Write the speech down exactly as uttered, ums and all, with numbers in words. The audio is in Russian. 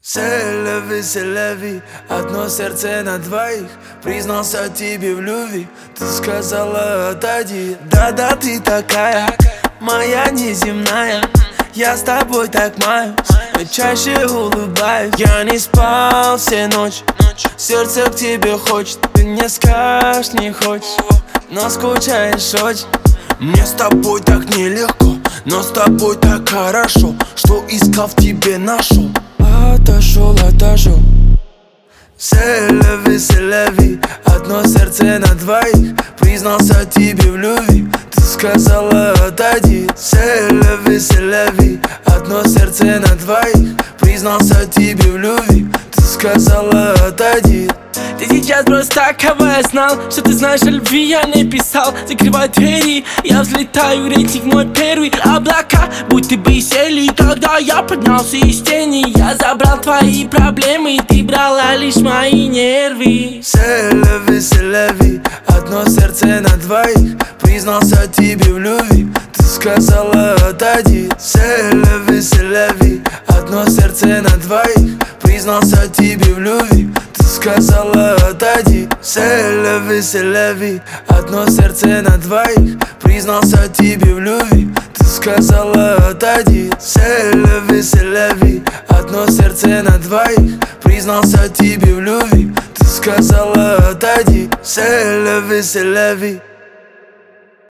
Селяви, селяви, одно сердце на двоих. Признался тебе в любви, ты сказала отойди. Да-да, ты такая, моя неземная. Я с тобой так маюсь, но чаще улыбаюсь. Я не спал все ночи, сердце к тебе хочет. Ты мне скажешь, не хочешь, но скучаешь очень. Мне с тобой так нелегко, но с тобой так хорошо, что искал в тебе нашел. Отошел, отошел. Селяви, селяви, одно сердце на двоих. Признался тебе в любви, ты сказала отойди. Селяви, селяви, одно сердце на двоих. Признался тебе в любви, ты сказала отойди. Ты сейчас просто так, кого я знал, что ты знаешь о любви, я не писал. Закрывай двери, я взлетаю, рейтинг мой первый. Облака, будто бы сели, когда я поднялся из тени. Я забрал твои проблемы, ты брала лишь мои нервы. Селяви, селяви, одно сердце на двоих. Признался тебе в любви, ты сказала отойди. Селяви, селяви, одно сердце на двоих. Признался тебе в любви, ты сказала отойди. Селяви, селяви, одно сердце на двоих. Признался тебе в любви, ты сказала отойди. Селяви, селяви, одно сердце на двоих. Признался тебе в любви, ты сказала отойди. Селяви, селяви.